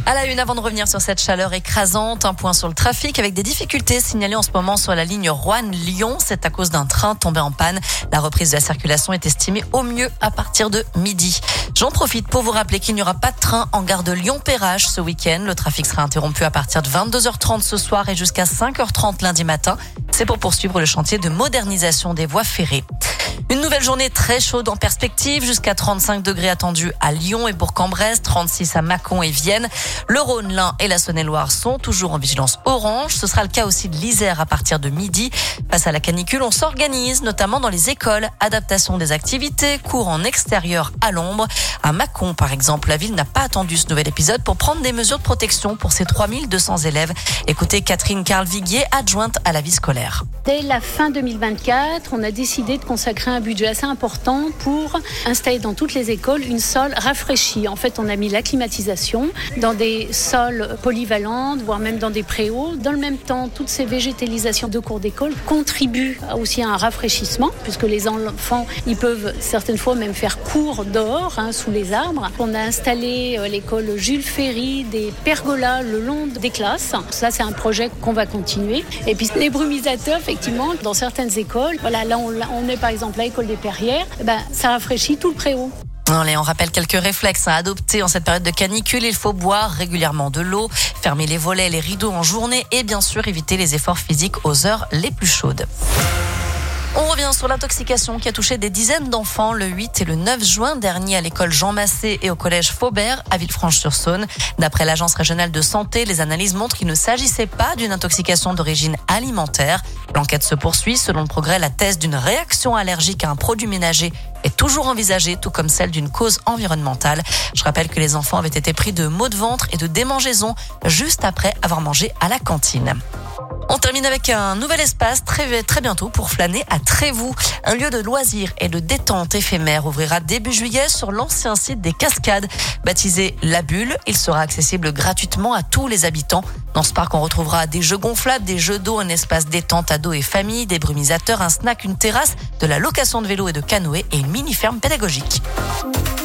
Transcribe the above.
À la une, avant de revenir sur cette chaleur écrasante, un point sur le trafic avec des difficultés signalées en ce moment sur la ligne Roanne-Lyon. C'est à cause d'un train tombé en panne. La reprise de la circulation est estimée au mieux à partir de midi. J'en profite pour vous rappeler qu'il n'y aura pas de train en gare de Lyon-Perrache ce week-end. Le trafic sera interrompu à partir de 22h30 ce soir et jusqu'à 5h30 lundi matin. C'est pour poursuivre le chantier de modernisation des voies ferrées. Une nouvelle journée très chaude en perspective, jusqu'à 35 degrés attendus à Lyon et Bourg-en-Bresse, 36 à Mâcon et Vienne. Le Rhône, l'Ain et la Saône-et-Loire sont toujours en vigilance orange. Ce sera le cas aussi de l'Isère à partir de midi. Face à la canicule, on s'organise, notamment dans les écoles. Adaptation des activités, cours en extérieur à l'ombre. À Mâcon, par exemple, la ville n'a pas attendu ce nouvel épisode pour prendre des mesures de protection pour ses 3200 élèves. Écoutez Catherine Carl-Viguier, adjointe à la vie scolaire. Dès la fin 2024, on a décidé de consacrer un budget assez important pour installer dans toutes les écoles une salle rafraîchie. En fait, on a mis la climatisation dans des salles polyvalentes, voire même dans des préaux. Dans le même temps, toutes ces végétalisations de cours d'école contribuent aussi à un rafraîchissement, puisque les enfants, ils peuvent certaines fois même faire cours dehors, sous les arbres. On a installé l'école Jules Ferry, des pergolas le long des classes. Ça, c'est un projet qu'on va continuer. Et puis, les brumisateurs, effectivement, dans certaines écoles, voilà, là, on est par exemple à l'école des Perrières, ça rafraîchit tout le préau. Allez, on rappelle quelques réflexes à adopter en cette période de canicule. Il faut boire régulièrement de l'eau, fermer les volets et les rideaux en journée et bien sûr éviter les efforts physiques aux heures les plus chaudes. On revient sur l'intoxication qui a touché des dizaines d'enfants le 8 et le 9 juin dernier à l'école Jean Massé et au collège Faubert à Villefranche-sur-Saône. D'après l'Agence régionale de santé, les analyses montrent qu'il ne s'agissait pas d'une intoxication d'origine alimentaire. L'enquête se poursuit. Selon le Progrès, la thèse d'une réaction allergique à un produit ménager est toujours envisagée, tout comme celle d'une cause environnementale. Je rappelle que les enfants avaient été pris de maux de ventre et de démangeaisons juste après avoir mangé à la cantine. On termine avec un nouvel espace très bientôt pour flâner à Trévoux. Un lieu de loisirs et de détente éphémère ouvrira début juillet sur l'ancien site des Cascades. Baptisé La Bulle, il sera accessible gratuitement à tous les habitants. Dans ce parc, on retrouvera des jeux gonflables, des jeux d'eau, un espace détente ados et famille, des brumisateurs, un snack, une terrasse, de la location de vélos et de canoës et une mini-ferme pédagogique.